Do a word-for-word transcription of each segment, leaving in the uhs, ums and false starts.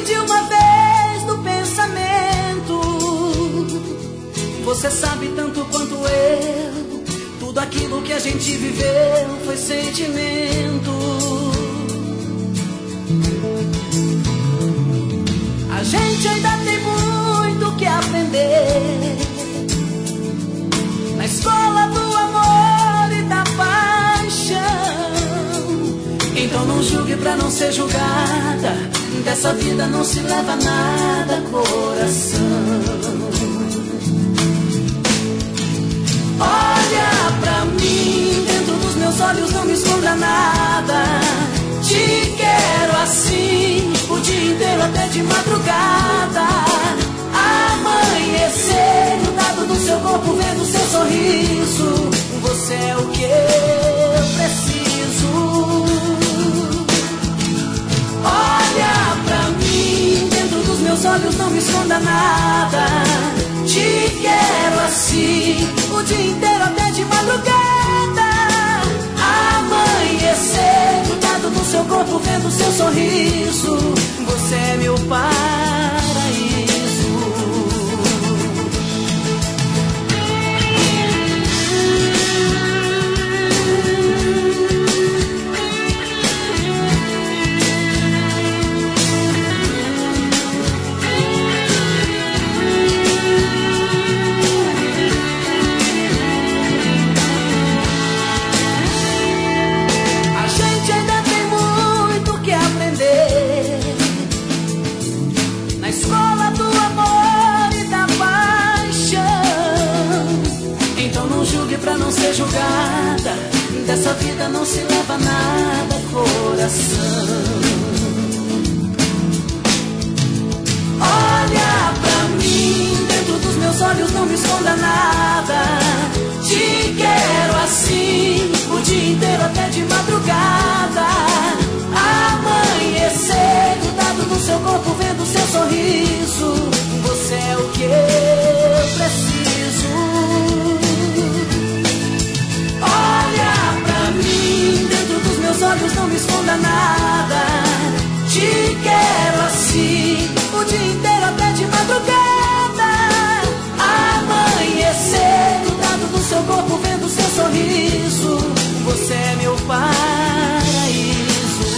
de uma vez no pensamento. Você sabe tanto quanto eu, tudo aquilo que a gente viveu foi sentimento. A gente ainda tem muito que aprender na escola do amor e da paixão. Então não julgue pra não ser julgada, dessa vida não se leva nada, coração. Olha pra mim, dentro dos meus olhos não me esconda nada. Te quero assim, o dia inteiro até de madrugada. Amanhecer, grudado do seu corpo, vendo seu sorriso. Você é o que eu preciso. Olha pra mim, dentro dos meus olhos não me esconda nada. Te quero assim, o dia inteiro até de madrugada. Amanhecer, grudado no seu corpo, vendo seu sorriso. Você é meu paraíso. Pra não ser julgada, dessa vida não se leva nada, coração. Olha pra mim, dentro dos meus olhos não me esconda nada. Te quero assim, o dia inteiro até de madrugada. Amanhecer, grudado no seu corpo, vendo seu sorriso. Você é o que eu preciso. Olha pra mim, dentro dos meus olhos não me esconda nada. Te quero assim, o dia inteiro até de madrugada. Amanhecer, grudado no seu corpo, vendo seu sorriso. Você é meu paraíso.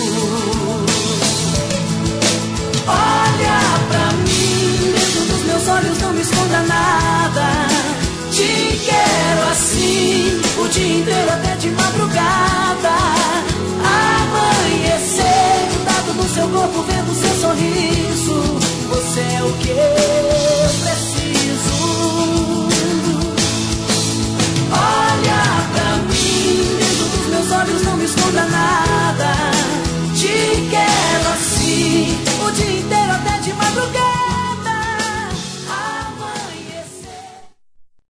Olha pra mim, dentro dos meus olhos não me esconda nada. Te quero assim, o dia inteiro até de madrugada. Amanhecer, grudado no seu corpo, vendo seu sorriso. Você é o que